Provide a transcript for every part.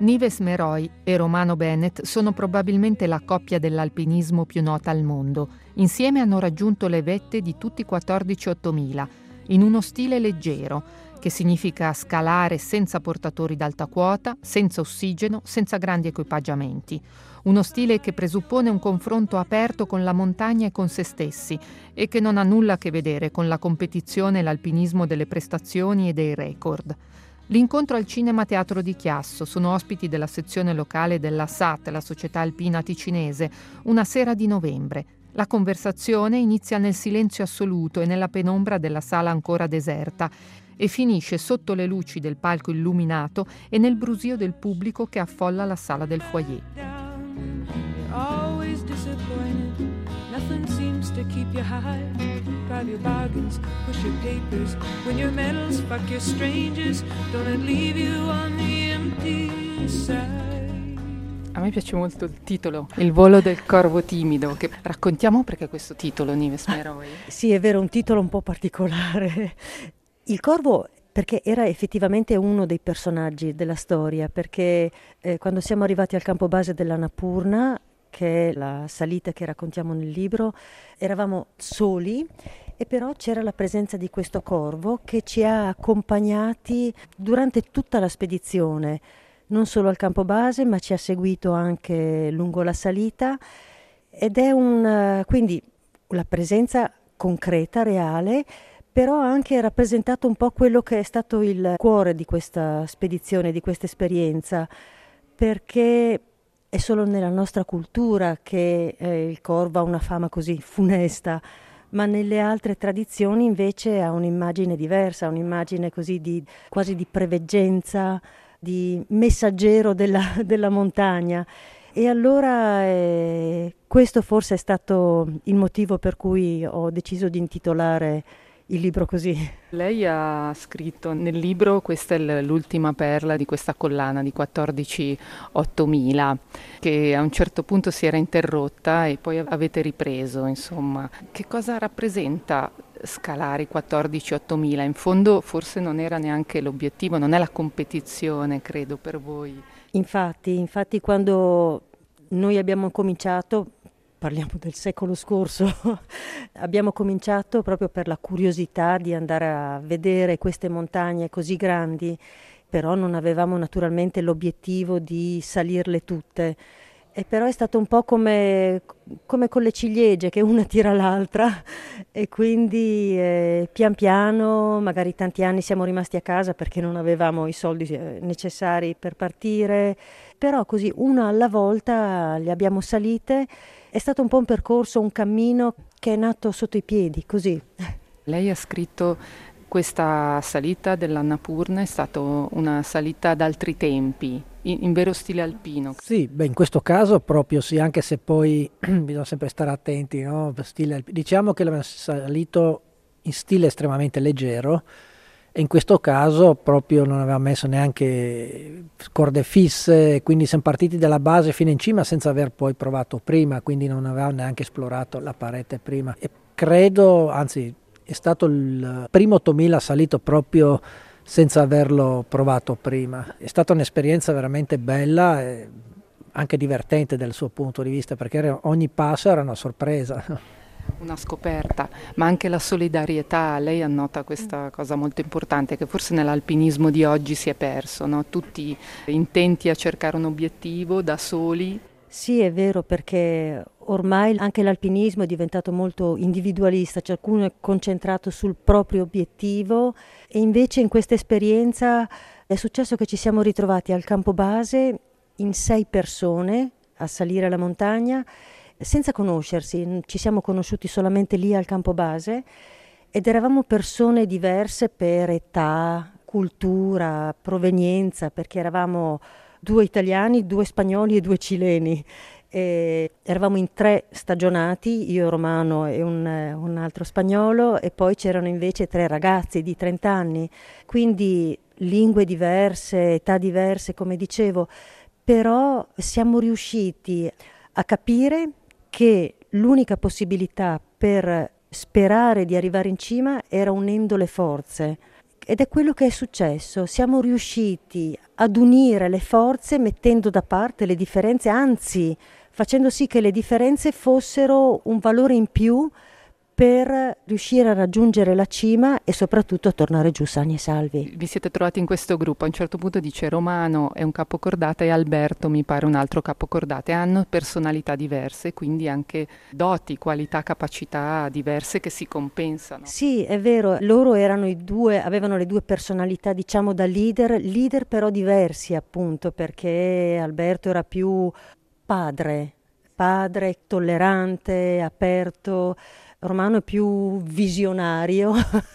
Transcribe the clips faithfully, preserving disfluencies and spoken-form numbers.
Nives Meroy e Romano Bennett sono probabilmente la coppia dell'alpinismo più nota al mondo. Insieme hanno raggiunto le vette di tutti i quattordici ottomila, in uno stile leggero, che significa scalare senza portatori d'alta quota, senza ossigeno, senza grandi equipaggiamenti. Uno stile che presuppone un confronto aperto con la montagna e con se stessi e che non ha nulla a che vedere con la competizione e l'alpinismo delle prestazioni e dei record. L'incontro al Cinema Teatro di Chiasso, sono ospiti della sezione locale della S A T, la Società Alpina Ticinese, una sera di novembre. La conversazione inizia nel silenzio assoluto e nella penombra della sala ancora deserta e finisce sotto le luci del palco illuminato e nel brusio del pubblico che affolla la sala del foyer. Nothing seems to keep you high. Drive your bargains, push your papers, win your medals, fuck your strangers. Don't it leave you on the empty side. A me piace molto il titolo, Il volo del corvo timido, che raccontiamo perché questo titolo, Nives Meroy. Sì, è vero, un titolo un po' particolare. Il corvo perché era effettivamente uno dei personaggi della storia, perché eh, quando siamo arrivati al campo base dell'Annapurna, che è la salita che raccontiamo nel libro, eravamo soli e però c'era la presenza di questo corvo che ci ha accompagnati durante tutta la spedizione, non solo al campo base ma ci ha seguito anche lungo la salita ed è un, quindi la presenza concreta, reale, però ha anche rappresentato un po' quello che è stato il cuore di questa spedizione, di questa esperienza, perché è solo nella nostra cultura che eh, il corvo ha una fama così funesta, ma nelle altre tradizioni invece ha un'immagine diversa, un'immagine così di quasi di preveggenza, di messaggero della, della montagna. E allora eh, questo forse è stato il motivo per cui ho deciso di intitolare il libro così. Lei ha scritto nel libro, questa è l'ultima perla di questa collana di quattordici ottomila, che a un certo punto si era interrotta e poi avete ripreso, insomma. Che cosa rappresenta scalare i quattordici ottomila? In fondo forse non era neanche l'obiettivo, non è la competizione, credo, per voi. Infatti, infatti quando noi abbiamo cominciato, parliamo del secolo scorso, abbiamo cominciato proprio per la curiosità di andare a vedere queste montagne così grandi, però non avevamo naturalmente l'obiettivo di salirle tutte. E però è stato un po' come, come con le ciliegie, che una tira l'altra e quindi eh, pian piano, magari tanti anni siamo rimasti a casa perché non avevamo i soldi necessari per partire, però così una alla volta le abbiamo salite. È stato un po' un percorso, un cammino che è nato sotto i piedi, così. Lei ha scritto questa salita dell'Annapurna è stata una salita ad altri tempi, in, in vero stile alpino. Sì, beh, in questo caso proprio sì, anche se poi bisogna sempre stare attenti, no? Stile alpino. Diciamo che l'abbiamo salito in stile estremamente leggero, e in questo caso proprio non aveva messo neanche corde fisse, quindi siamo partiti dalla base fino in cima senza aver poi provato prima, quindi non avevamo neanche esplorato la parete prima. E credo, anzi è stato il primo ottomila salito proprio senza averlo provato prima. È stata un'esperienza veramente bella e anche divertente dal suo punto di vista, perché ogni passo era una sorpresa. Una scoperta, ma anche la solidarietà. Lei annota questa cosa molto importante che forse nell'alpinismo di oggi si è perso, no? Tutti intenti a cercare un obiettivo da soli. Sì, è vero, perché ormai anche l'alpinismo è diventato molto individualista, ciascuno è concentrato sul proprio obiettivo e invece in questa esperienza è successo che ci siamo ritrovati al campo base in sei persone a salire la montagna senza conoscersi, ci siamo conosciuti solamente lì al campo base ed eravamo persone diverse per età, cultura, provenienza, perché eravamo due italiani, due spagnoli e due cileni. E eravamo in tre stagionati, io romano e un, un altro spagnolo, e poi c'erano invece tre ragazzi di trenta anni, quindi lingue diverse, età diverse, come dicevo, però siamo riusciti a capire che l'unica possibilità per sperare di arrivare in cima era unendo le forze. ed è quello che è successo. Siamo riusciti ad unire le forze mettendo da parte le differenze, anzi facendo sì che le differenze fossero un valore in più per riuscire a raggiungere la cima e soprattutto a tornare giù sani e salvi. Vi siete trovati in questo gruppo, a un certo punto dice Romano è un capocordata e Alberto mi pare un altro capocordata, e hanno personalità diverse, quindi anche doti, qualità, capacità diverse che si compensano. Sì, è vero, loro erano i due, avevano le due personalità, diciamo, da leader, leader però diversi, appunto, perché Alberto era più padre, padre tollerante, aperto. Romano è più visionario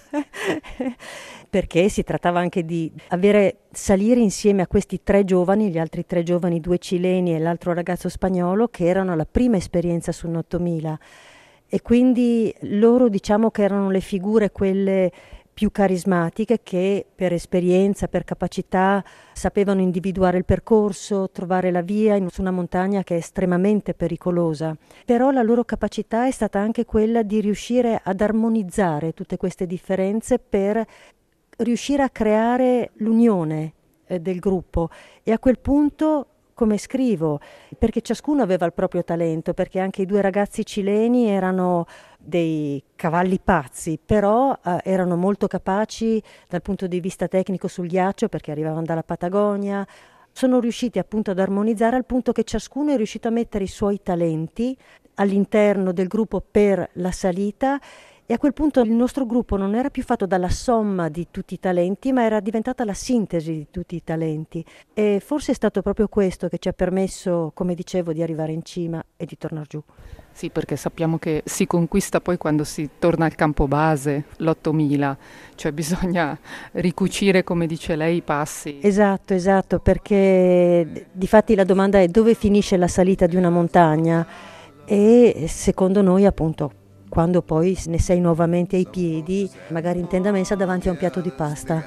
perché si trattava anche di avere salire insieme a questi tre giovani, gli altri tre giovani, due cileni e l'altro ragazzo spagnolo, che erano la prima esperienza su un ottomila, e quindi loro, diciamo, che erano le figure quelle più carismatiche, che per esperienza, per capacità sapevano individuare il percorso, trovare la via in, su una montagna che è estremamente pericolosa. Però la loro capacità è stata anche quella di riuscire ad armonizzare tutte queste differenze per riuscire a creare l'unione eh, del gruppo, e a quel punto, come scrivo, perché ciascuno aveva il proprio talento, perché anche i due ragazzi cileni erano dei cavalli pazzi, però eh, erano molto capaci dal punto di vista tecnico sul ghiaccio, perché arrivavano dalla Patagonia. Sono riusciti appunto ad armonizzare al punto che ciascuno è riuscito a mettere i suoi talenti all'interno del gruppo per la salita, e a quel punto il nostro gruppo non era più fatto dalla somma di tutti i talenti, ma era diventata la sintesi di tutti i talenti, e forse è stato proprio questo che ci ha permesso, come dicevo, di arrivare in cima e di tornare giù. Sì, perché sappiamo che si conquista poi quando si torna al campo base, l'ottomila, cioè bisogna ricucire, come dice lei, i passi. Esatto, esatto, perché difatti la domanda è: dove finisce la salita di una montagna? E secondo noi, appunto, quando poi ne sei nuovamente ai piedi, magari in tenda mensa davanti a un piatto di pasta.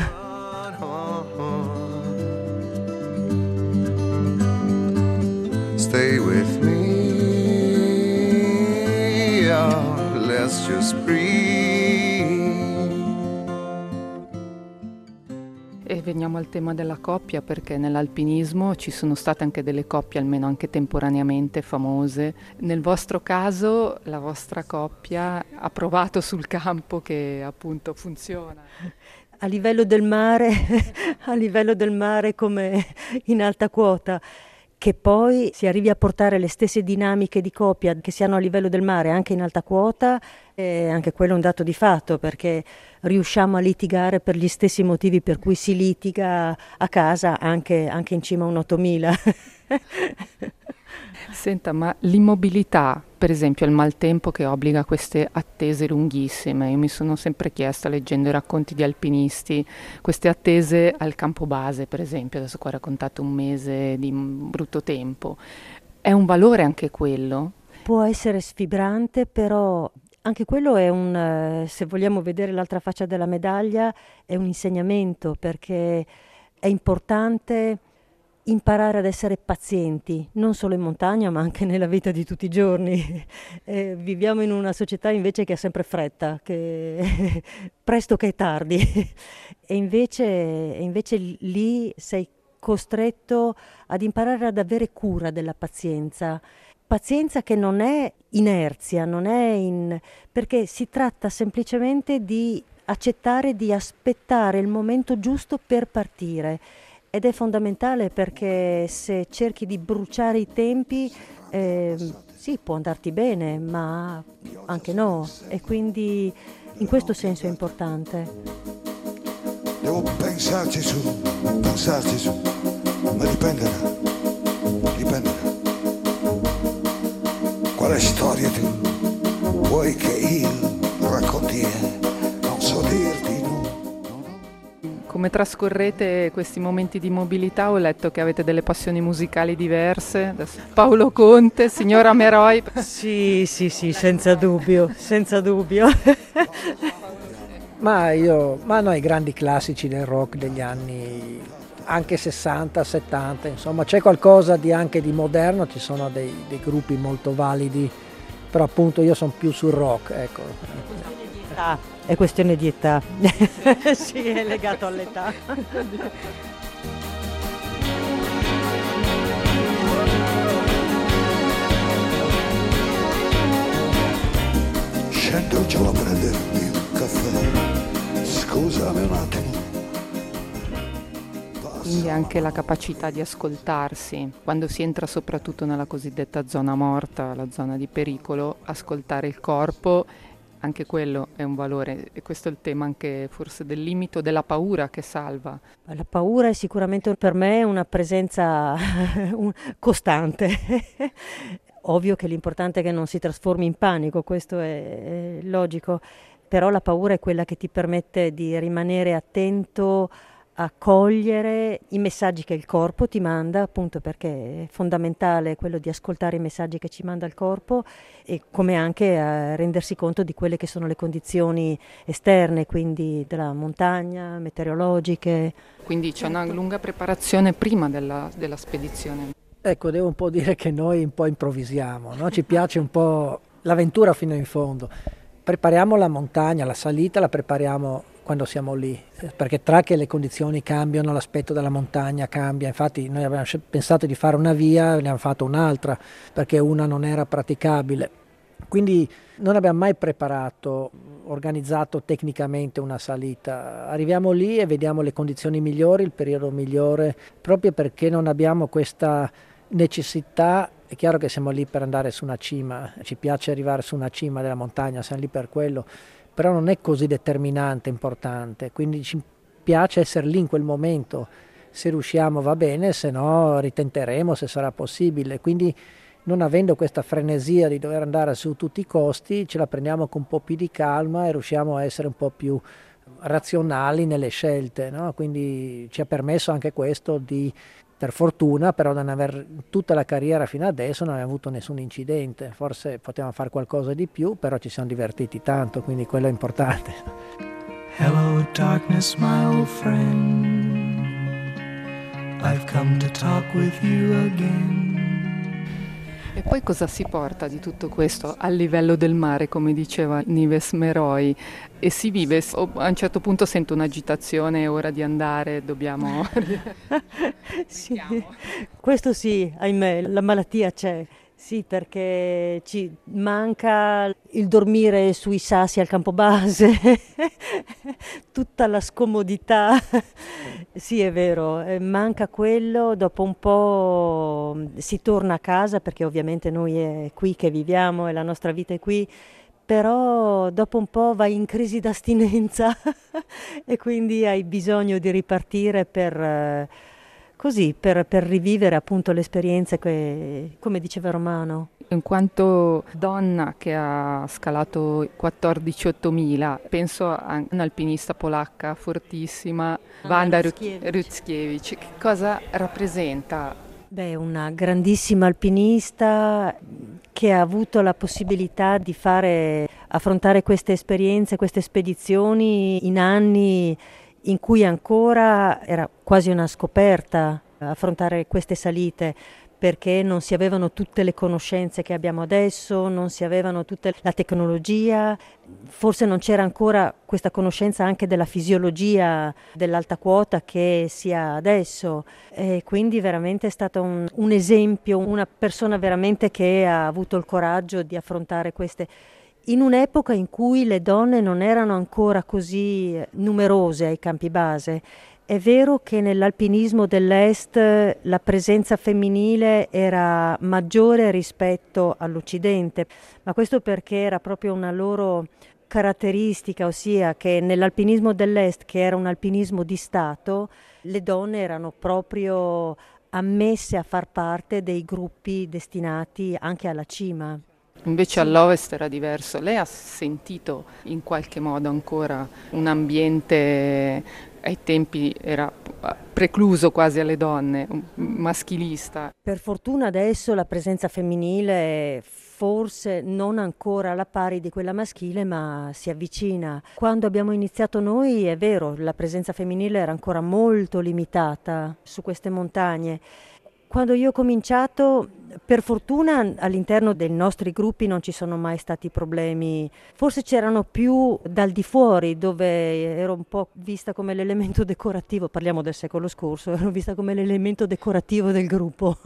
Stay with me. Let's just breathe. E veniamo al tema della coppia, perché nell'alpinismo ci sono state anche delle coppie, almeno anche temporaneamente, famose. Nel vostro caso la vostra coppia ha provato sul campo che appunto funziona. A livello del mare, a livello del mare come in alta quota. Che poi si arrivi a portare le stesse dinamiche di coppia che si hanno a livello del mare anche in alta quota, è anche quello un dato di fatto, perché riusciamo a litigare per gli stessi motivi per cui si litiga a casa anche, anche in cima a un ottomila. Senta, ma l'immobilità, per esempio il maltempo che obbliga a queste attese lunghissime, io mi sono sempre chiesta, leggendo i racconti di alpinisti, queste attese al campo base, per esempio, adesso qua ho raccontato un mese di brutto tempo, è un valore anche quello? Può essere sfibrante, però anche quello è un, se vogliamo vedere l'altra faccia della medaglia, è un insegnamento, perché è importante imparare ad essere pazienti, non solo in montagna ma anche nella vita di tutti i giorni. Eh, viviamo in una società invece che ha sempre fretta, che presto che è tardi, e invece, invece lì sei costretto ad imparare ad avere cura della pazienza. Pazienza che non è inerzia, non è in... perché si tratta semplicemente di accettare di aspettare il momento giusto per partire. Ed è fondamentale, perché se cerchi di bruciare i tempi, eh, sì, può andarti bene, ma anche no. E quindi in questo senso è importante. Devo pensarci su, pensarci su, ma dipenderà, dipenderà. Quale storia tu vuoi che io racconti? Non so dirti, no. Come trascorrete questi momenti di mobilità? Ho letto che avete delle passioni musicali diverse. Adesso Paolo Conte, signora Meroy. Sì, sì, sì, senza dubbio, senza dubbio. Ma io, ma noi grandi classici del rock degli anni anche sessanta, settanta, insomma c'è qualcosa di anche di moderno, ci sono dei, dei gruppi molto validi, però appunto io sono più sul rock, ecco. età, è questione di età. Sì, è legato all'età. Scendo giù a prendermi un caffè, scusami un attimo. Quindi anche la capacità di ascoltarsi, quando si entra soprattutto nella cosiddetta zona morta, la zona di pericolo, ascoltare il corpo, anche quello è un valore, e questo è il tema anche forse del limite, della paura che salva. La paura è sicuramente per me una presenza costante. Ovvio che l'importante è che non si trasformi in panico, questo è, è logico, però la paura è quella che ti permette di rimanere attento a cogliere i messaggi che il corpo ti manda, appunto perché è fondamentale quello di ascoltare i messaggi che ci manda il corpo, e come anche a rendersi conto di quelle che sono le condizioni esterne, quindi della montagna, meteorologiche. Quindi c'è una lunga preparazione prima della, della spedizione. Ecco, devo un po' dire che noi un po' improvvisiamo, no? Ci piace un po' l'avventura fino in fondo. Prepariamo la montagna, la salita la prepariamo quando siamo lì, perché tra che le condizioni cambiano, l'aspetto della montagna cambia. Infatti noi avevamo pensato di fare una via, ne abbiamo fatto un'altra perché una non era praticabile, quindi non abbiamo mai preparato, organizzato tecnicamente una salita. Arriviamo lì e vediamo le condizioni migliori, il periodo migliore, proprio perché non abbiamo questa necessità. È chiaro che siamo lì per andare su una cima, ci piace arrivare su una cima della montagna, siamo lì per quello, però non è così determinante, importante, quindi ci piace essere lì in quel momento. Se riusciamo va bene, se no ritenteremo se sarà possibile, quindi non avendo questa frenesia di dover andare su tutti i costi, ce la prendiamo con un po' più di calma e riusciamo a essere un po' più razionali nelle scelte, no? Quindi ci ha permesso anche questo di, per fortuna, però non aver tutta la carriera fino adesso non abbiamo avuto nessun incidente. Forse potevamo fare qualcosa di più, però ci siamo divertiti tanto, quindi quello è importante. Hello darkness, my old friend, I've come to talk with you again. E poi cosa si porta di tutto questo al livello del mare, come diceva Nives Meroi? E si vive, a un certo punto sento un'agitazione, è ora di andare, dobbiamo... Sì, questo sì, ahimè, la malattia c'è. Sì, perché ci manca il dormire sui sassi al campo base, tutta la scomodità. Sì, è vero, manca quello, dopo un po' si torna a casa, perché ovviamente noi è qui che viviamo e la nostra vita è qui, però dopo un po' vai in crisi d'astinenza e quindi hai bisogno di ripartire per... Così, per, per rivivere appunto le esperienze che, come diceva Romano. In quanto donna che ha scalato quattordici ottomila, penso a un'alpinista polacca fortissima, Wanda Rutskiewicz. Che cosa rappresenta? Beh, una grandissima alpinista che ha avuto la possibilità di fare, affrontare queste esperienze, queste spedizioni in anni in cui ancora era quasi una scoperta affrontare queste salite, perché non si avevano tutte le conoscenze che abbiamo adesso, non si avevano tutta la tecnologia, forse non c'era ancora questa conoscenza anche della fisiologia dell'alta quota che si ha adesso, e quindi veramente è stato un, un esempio, una persona veramente che ha avuto il coraggio di affrontare queste, in un'epoca in cui le donne non erano ancora così numerose ai campi base. È vero che nell'alpinismo dell'Est la presenza femminile era maggiore rispetto all'Occidente, ma questo perché era proprio una loro caratteristica, ossia che nell'alpinismo dell'Est, che era un alpinismo di Stato, le donne erano proprio ammesse a far parte dei gruppi destinati anche alla cima. Invece sì. All'Ovest era diverso. Lei ha sentito in qualche modo ancora un ambiente, ai tempi era precluso quasi alle donne, maschilista? Per fortuna adesso la presenza femminile forse non ancora alla pari di quella maschile, ma si avvicina. Quando abbiamo iniziato noi, è vero, la presenza femminile era ancora molto limitata su queste montagne. Quando io ho cominciato, per fortuna all'interno dei nostri gruppi non ci sono mai stati problemi, forse c'erano più dal di fuori, dove ero un po' vista come l'elemento decorativo, parliamo del secolo scorso, ero vista come l'elemento decorativo del gruppo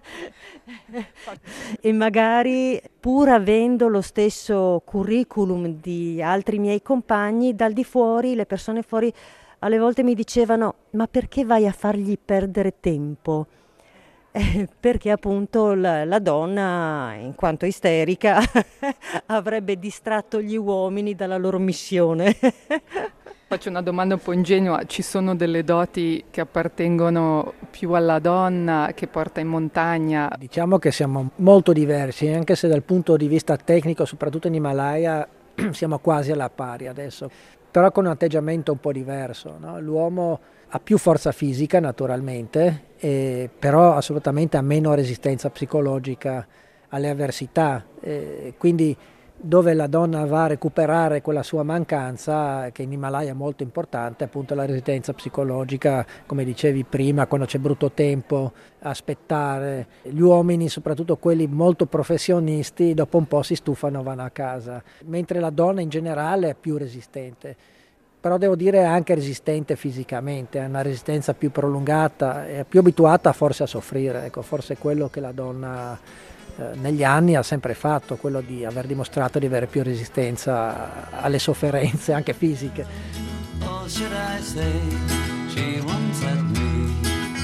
e magari pur avendo lo stesso curriculum di altri miei compagni, dal di fuori le persone fuori alle volte mi dicevano: ma perché vai a fargli perdere tempo? Eh, perché appunto la, la donna, in quanto isterica, avrebbe distratto gli uomini dalla loro missione. Faccio una domanda un po' ingenua: ci sono delle doti che appartengono più alla donna che porta in montagna? Diciamo che siamo molto diversi, anche se dal punto di vista tecnico, soprattutto in Himalaya, siamo quasi alla pari adesso, però con un atteggiamento un po' diverso, no? L'uomo ha più forza fisica naturalmente, eh, però assolutamente ha meno resistenza psicologica alle avversità, eh, quindi dove la donna va a recuperare quella sua mancanza, che in Himalaya è molto importante, appunto la resistenza psicologica, come dicevi prima, quando c'è brutto tempo, aspettare. Gli uomini, soprattutto quelli molto professionisti, dopo un po' si stufano e vanno a casa, mentre la donna in generale è più resistente. Però devo dire anche resistente fisicamente, ha una resistenza più prolungata, è più abituata forse a soffrire, ecco, forse è quello che la donna eh, negli anni ha sempre fatto, quello di aver dimostrato di avere più resistenza alle sofferenze anche fisiche. Oh, should I say, she won't let me.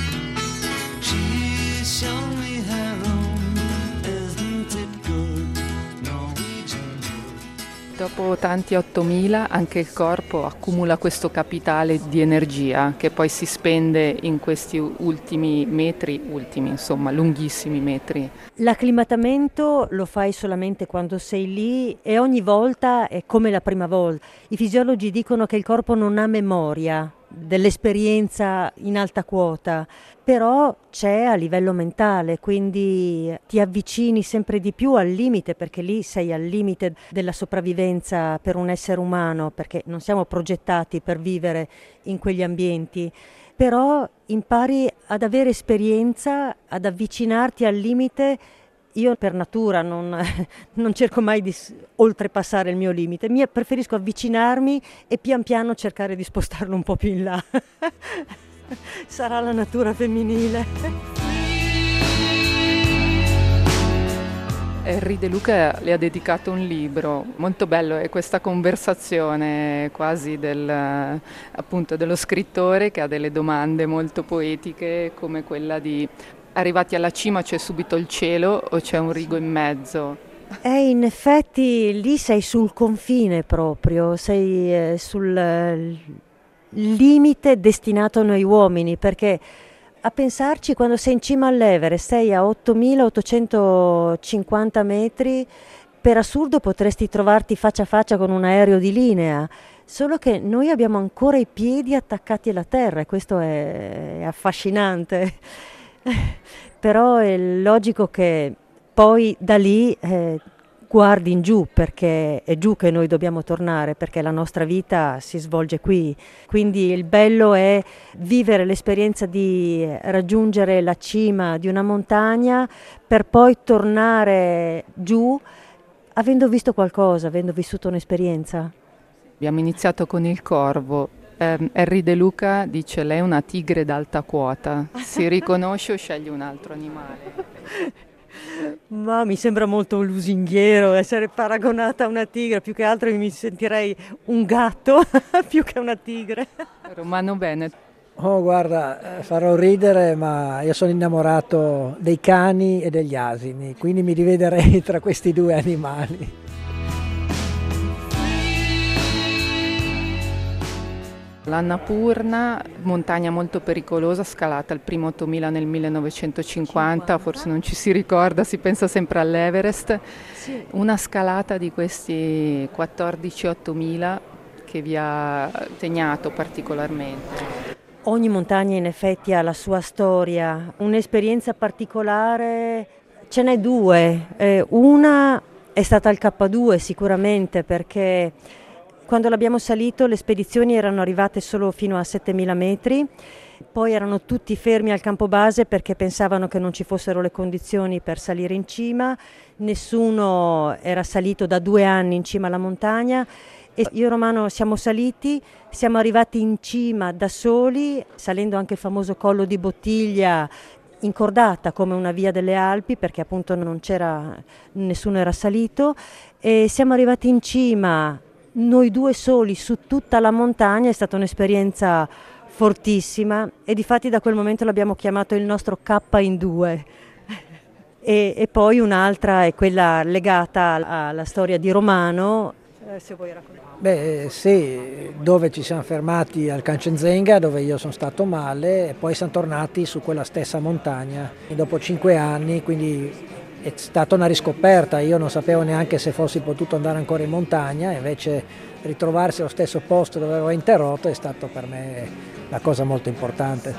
She's shown me her room, isn't it good? Dopo tanti ottomila anche il corpo accumula questo capitale di energia che poi si spende in questi ultimi metri, ultimi insomma, lunghissimi metri. L'acclimatamento lo fai solamente quando sei lì e ogni volta è come la prima volta. I fisiologi dicono che il corpo non ha memoria dell'esperienza in alta quota, però c'è a livello mentale, quindi ti avvicini sempre di più al limite, perché lì sei al limite della sopravvivenza per un essere umano, perché non siamo progettati per vivere in quegli ambienti, però impari ad avere esperienza, ad avvicinarti al limite. Io per natura non, non cerco mai di oltrepassare il mio limite, mi preferisco avvicinarmi e pian piano cercare di spostarlo un po' più in là. Sarà la natura femminile. Henri De Luca le ha dedicato un libro molto bello, è questa conversazione quasi del, appunto, dello scrittore che ha delle domande molto poetiche, come quella di: arrivati alla cima c'è subito il cielo o c'è un rigo in mezzo? Eh, in effetti lì sei sul confine proprio, sei eh, sul eh, limite destinato a noi uomini, perché a pensarci, quando sei in cima all'Everest sei a ottomilaottocentocinquanta metri, per assurdo potresti trovarti faccia a faccia con un aereo di linea, solo che noi abbiamo ancora i piedi attaccati alla terra e questo è, è affascinante. Però è logico che poi da lì eh, guardi in giù, perché è giù che noi dobbiamo tornare, perché la nostra vita si svolge qui. Quindi il bello è vivere l'esperienza di raggiungere la cima di una montagna per poi tornare giù avendo visto qualcosa, avendo vissuto un'esperienza. Abbiamo iniziato con il corvo. Um, Henri De Luca dice: lei è una tigre d'alta quota, si riconosce o sceglie un altro animale? Ma mi sembra molto lusinghiero essere paragonata a una tigre, più che altro mi sentirei un gatto più che una tigre. Romano Bennett. Oh, guarda, farò ridere, ma io sono innamorato dei cani e degli asini, quindi mi dividerei tra questi due animali. L'Annapurna, montagna molto pericolosa, scalata il primo ottomila nel millenovecentocinquanta, forse non ci si ricorda, si pensa sempre all'Everest. Sì. Una scalata di questi quattordici ottomila che vi ha segnato particolarmente? Ogni montagna in effetti ha la sua storia, un'esperienza particolare, ce n'è due. Eh, una è stata il K due sicuramente, perché Quando l'abbiamo salito le spedizioni erano arrivate solo fino a settemila metri, poi erano tutti fermi al campo base perché pensavano che non ci fossero le condizioni per salire in cima, nessuno era salito da due anni in cima alla montagna e io e Romano siamo saliti, siamo arrivati in cima da soli, salendo anche il famoso collo di Bottiglia, incordata come una via delle Alpi perché appunto non c'era, nessuno era salito, e siamo arrivati in cima noi due soli su tutta la montagna. È stata un'esperienza fortissima e difatti da quel momento l'abbiamo chiamato il nostro K in due. E, e poi un'altra è quella legata alla storia di Romano. Eh, se vuoi raccontare. Beh sì, dove ci siamo fermati al Cancenzenga, dove io sono stato male, e poi siamo tornati su quella stessa montagna dopo cinque anni, quindi è stata una riscoperta. Io non sapevo neanche se fossi potuto andare ancora in montagna, invece ritrovarsi allo stesso posto dove avevo interrotto è stato per me una cosa molto importante.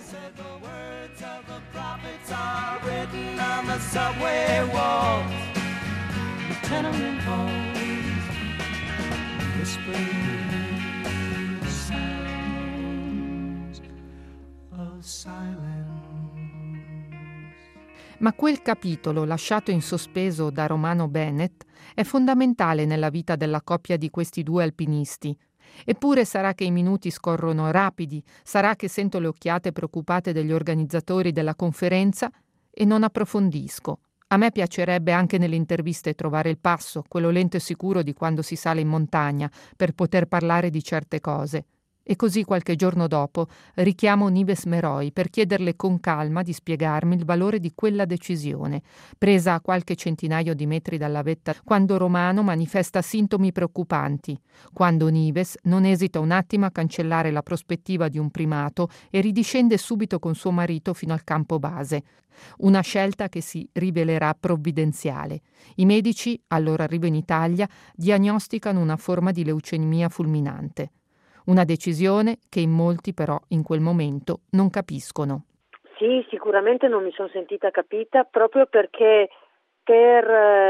Ma quel capitolo lasciato in sospeso da Romano Bennett è fondamentale nella vita della coppia di questi due alpinisti. Eppure sarà che i minuti scorrono rapidi, sarà che sento le occhiate preoccupate degli organizzatori della conferenza e non approfondisco. A me piacerebbe anche nelle interviste trovare il passo, quello lento e sicuro di quando si sale in montagna, per poter parlare di certe cose. E così qualche giorno dopo richiamo Nives Meroy per chiederle con calma di spiegarmi il valore di quella decisione, presa a qualche centinaio di metri dalla vetta, quando Romano manifesta sintomi preoccupanti, quando Nives non esita un attimo a cancellare la prospettiva di un primato e ridiscende subito con suo marito fino al campo base. Una scelta che si rivelerà provvidenziale. I medici, al loro arrivo in Italia, diagnosticano una forma di leucemia fulminante. Una decisione che in molti però in quel momento non capiscono. Sì, sicuramente non mi sono sentita capita proprio perché per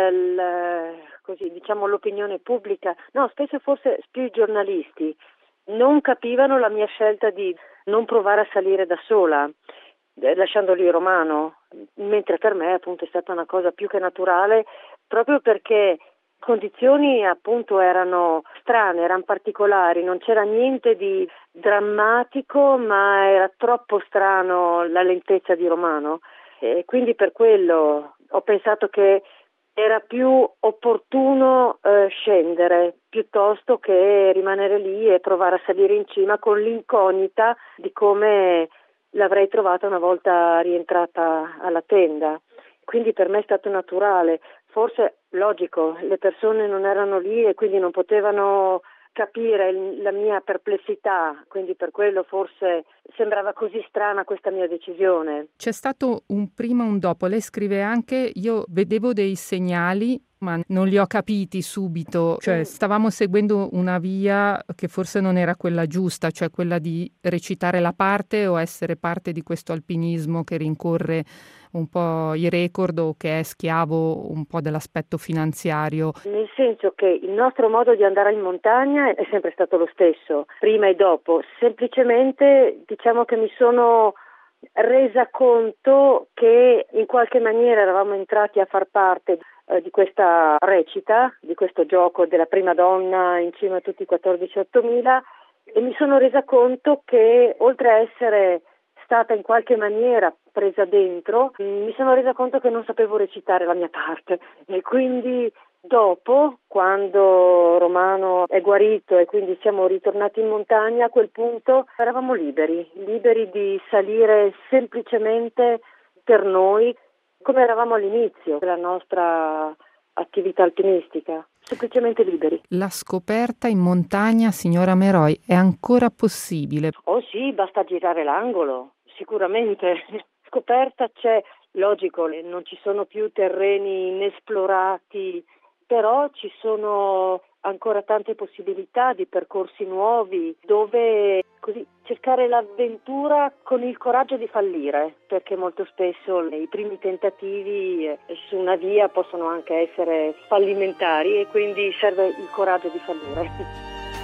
il, così, diciamo, l'opinione pubblica, no, spesso forse più i giornalisti, non capivano la mia scelta di non provare a salire da sola, lasciando lì Romano, mentre per me appunto è stata una cosa più che naturale, proprio perché condizioni appunto erano strane, erano particolari, non c'era niente di drammatico, ma era troppo strano la lentezza di Romano e quindi per quello ho pensato che era più opportuno eh, scendere piuttosto che rimanere lì e provare a salire in cima con l'incognita di come l'avrei trovata una volta rientrata alla tenda. Quindi per me è stato naturale. Forse, logico, le persone non erano lì e quindi non potevano capire la mia perplessità, quindi per quello forse sembrava così strana questa mia decisione. C'è stato un prima e un dopo. Lei scrive anche: io vedevo dei segnali ma non li ho capiti subito, cioè stavamo seguendo una via che forse non era quella giusta, cioè quella di recitare la parte o essere parte di questo alpinismo che rincorre un po' i record o che è schiavo un po' dell'aspetto finanziario. Nel senso che il nostro modo di andare in montagna è sempre stato lo stesso, prima e dopo, semplicemente diciamo che mi sono resa conto che in qualche maniera eravamo entrati a far parte eh, di questa recita, di questo gioco della prima donna in cima a tutti i quattordici ottomila, e mi sono resa conto che oltre a essere stata in qualche maniera presa dentro, mi sono resa conto che non sapevo recitare la mia parte e quindi dopo, quando Romano è guarito e quindi siamo ritornati in montagna, a quel punto eravamo liberi, liberi di salire semplicemente per noi, come eravamo all'inizio della nostra attività alpinistica, semplicemente liberi. La scoperta in montagna, signora Meroy, è ancora possibile? Oh sì, basta girare l'angolo, sicuramente. Scoperta c'è, logico, non ci sono più terreni inesplorati, però ci sono ancora tante possibilità di percorsi nuovi dove così cercare l'avventura con il coraggio di fallire, perché molto spesso i primi tentativi su una via possono anche essere fallimentari e quindi serve il coraggio di fallire.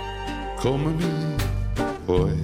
come mi vuoi.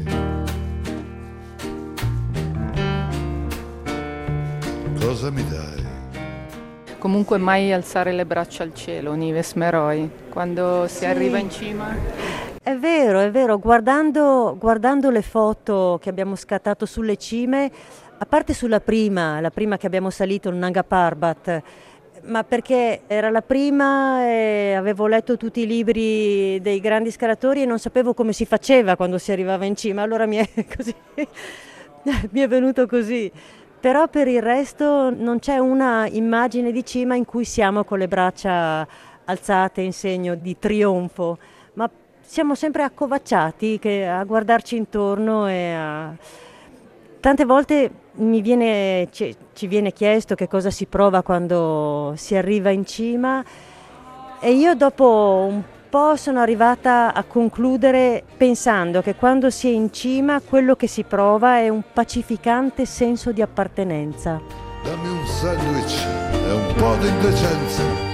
Cosa mi dai? Comunque mai alzare le braccia al cielo, Nives Meroi, quando si Sì. arriva in cima. È vero, è vero, guardando, guardando le foto che abbiamo scattato sulle cime, a parte sulla prima, la prima che abbiamo salito, il Nanga Parbat, ma perché era la prima e avevo letto tutti i libri dei grandi scalatori e non sapevo come si faceva quando si arrivava in cima, allora mi è così, mi è venuto così. Però per il resto non c'è una immagine di cima in cui siamo con le braccia alzate in segno di trionfo, ma siamo sempre accovacciati che, a guardarci intorno e a... Tante volte mi viene, ci, ci viene chiesto che cosa si prova quando si arriva in cima e io dopo un po' sono arrivata a concludere pensando che quando si è in cima quello che si prova è un pacificante senso di appartenenza. Dammi un sandwich e un po' di indecenza.